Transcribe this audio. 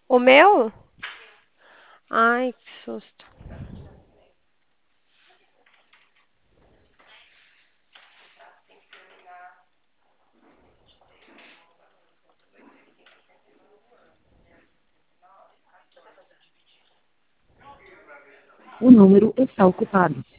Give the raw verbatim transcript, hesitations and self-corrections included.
O meu? Ai, que susto. O número está ocupado.